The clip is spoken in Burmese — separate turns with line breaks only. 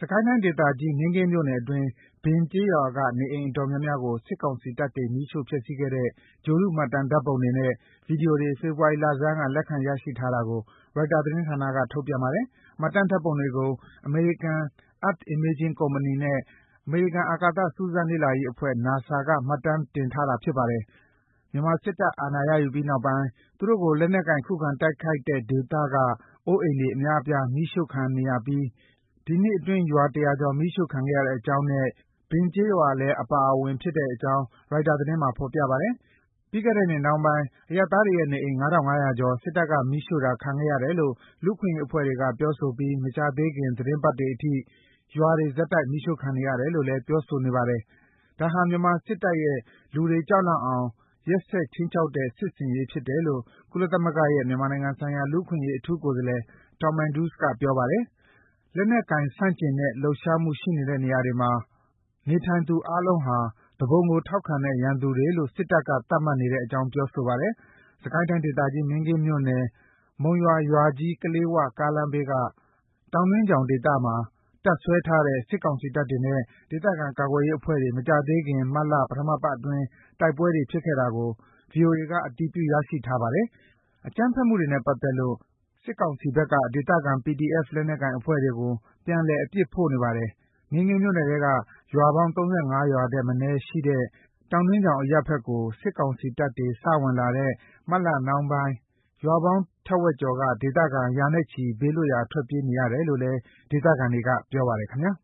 ကိုင်းတိုင်းဒေသကြီး မင်းကင်းမြို့နယ်အတွင်း ဘင်ကျေးရွာကနေအိမ်အတော်များများကို စစ်ကောင်စီတပ်တွေ မီးရှို့ဖျက်ဆီးခဲ့တဲ့ ဂြိုလ်တုမှတ်တမ်းဓာတ်ပုံတွေနဲ့ ဗွီဒီယိုတွေ ဖေဖော်ဝါရီလဆန်းက လက်ခံရရှိထားတာကို Reuters သတင်းဌာနက ထုတ်ပြန်ပါတယ်။ မှတ်တမ်းဓာတ်ပုံတွေကို အမေရိကန် Earth Imaging ကုမ္ပဏီနဲ့ အမေရိကန် အာကာသစူးစမ်းလေ့လာရေးအဖွဲ့ NASA က မှတ်တမ်းတင်ထားတာဖြစ်ပါတယ်။ မြန်မာစစ်တပ် အာဏာရယူပြီးနောက်ပိုင်း သူတို့ကို လက်နက်ကိုင် ခုခံတိုက်ခိုက်တဲ့ဒေသက အိုးအိမ်တွေ အများအပြား မီးရှို့ခံနေရပြီး ဒီနှစ်အတွင်း ရွာ ၁၀၀ ကျော် မီးရှို့ခံခဲ့ရတဲ့အကြောင်းနဲ့ ဘင်ကျေးရွာလည်း အပါအဝင်ဖြစ်တဲ့အကြောင်း Reuters သတင်းမှာ ဖော်ပြပါတယ်။ ပြီးခဲ့တဲ့နှစ်နှောင်းပိုင်း အရပ်သားတွေရဲ့နေအိမ် ၅,၅၀၀ ကျော် စစ်တပ်က မီးရှို့တာခံခဲ့ရတယ်လို့ လူ့အခွင့်အရေးအဖွဲ့တွေက ပြောဆိုပြီး မကြာသေးခင် သီတင်းပတ်တွေအထိ ရွာတွေ ဆက်တိုက် မီးရှို့ခံနေရတယ်လို့လည်း ပြောဆိုနေပါတယ်။ ဒါဟာ မြန်မာစစ်တပ်ရဲ့ လူတွေကြောက်လန့်အောင် ရက်စက် ခြိမ်းခြောက်တဲ့ စစ်ဆင်ရေးဖြစ်တယ်လို့ ကုလသမဂ္ဂရဲ့ မြန်မာနိုင်ငံဆိုင်ရာ လူ့အခွင့်အရေး အထူးကိုယ်စားလှယ် Tom Andrews က ပြောပါတယ်။ လက်နက်ကိုင်ဆန့်ကျင်တဲ့ လှုပ်ရှားမှုရှိနေတဲ့နေရာတွေမှာ နေထိုင်သူအားလုံးဟာ သူပုန်ကိုထောက်ခံတဲ့ ရန်သူတွေလို့ စစ်တပ်က သတ်မှတ်နေတဲ့အကြောင်း ပြောဆိုပါတယ်။ စစ်ကိုင်းတိုင်းဒေသကြီး မင်းကင်းမြို့နယ် မုံရွာ-ရွာကြီး ကလေး၀ ကားလမ်းဘေးက တောင်တွင်းချောင်ဒေသမှာ တပ်စွဲထားတဲ့ စစ်ကောင်စီတပ်တွေနဲ့ ဒေသခံကာကွယ်ရေးအဖွဲ့တွေ မကြာသေးခင် မတ်လ ပထမပတ်အတွင်း တိုက်ပွဲတွေဖြစ်ခဲ့တာကို ဗွီအိုအေက အတည်ပြုရရှိထားပါတယ်။ အကြမ်းဖက်မှုတွေနဲ့ပတ်သက်လို့ စစ်ကောင်စီဘက်က ဒေသခံ PDF လက်နက်ကိုင်အဖွဲ့တွေကို ပြန်လည် အပြစ်ဖို့နေပါတယ်။ မင်းကင်းမြို့နယ်ထဲက ရွာပေါင်း ၃၅ ရွာထက်မနည်းရှိတဲ့ တောင်တွင်းချောင်အရပ်ဘက်ကို စစ်ကောင်စီတပ်တွေ စဝင်လာတဲ့ မတ်လနှောင်းပိုင်း ရွာပေါင်းထက်ဝက်ကျော်က ဒေသခံ ရာနဲ့ချီ ဘေးလွတ်ရာ ထွက်ပြေးနေရတယ်လို့လည်း ဒေသခံတွေက ပြောပါတယ်ခင်ဗျာ